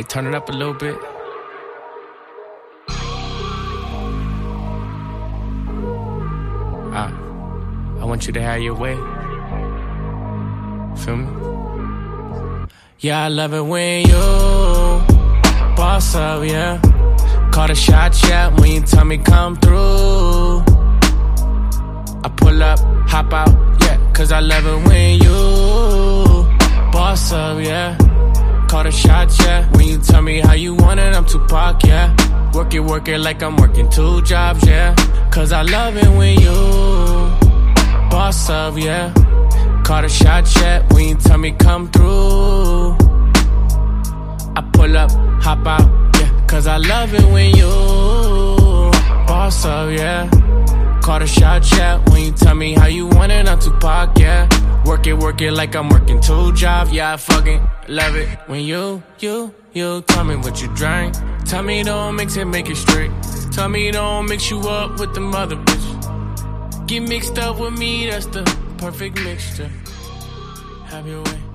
Hey, turn it up a little bit. I want you to have your way. Feel me? Yeah, I love it when you boss up, yeah. Call the shot, yeah, when you tell me come through. I pull up, hop out, yeah, cause I love it when you boss up, yeah. Call the shot, yeah, when you tell me how you want it, I'm Tupac, yeah. Work it like I'm working 2 jobs, yeah. Cause I love it when you boss up, yeah. Call the shot, yeah, when you tell me come through. I pull up, hop out, yeah. Cause I love it when you boss up, yeah. Call the shot, yeah, when you tell me how you want it, I'm Tupac, yeah. Work it like I'm working 2 jobs, yeah, I fucking love it. When you tell me what you drink. Tell me don't mix it, make it straight. Tell me don't mix you up with the mother bitch. Get mixed up with me, that's the perfect mixture. Have your way.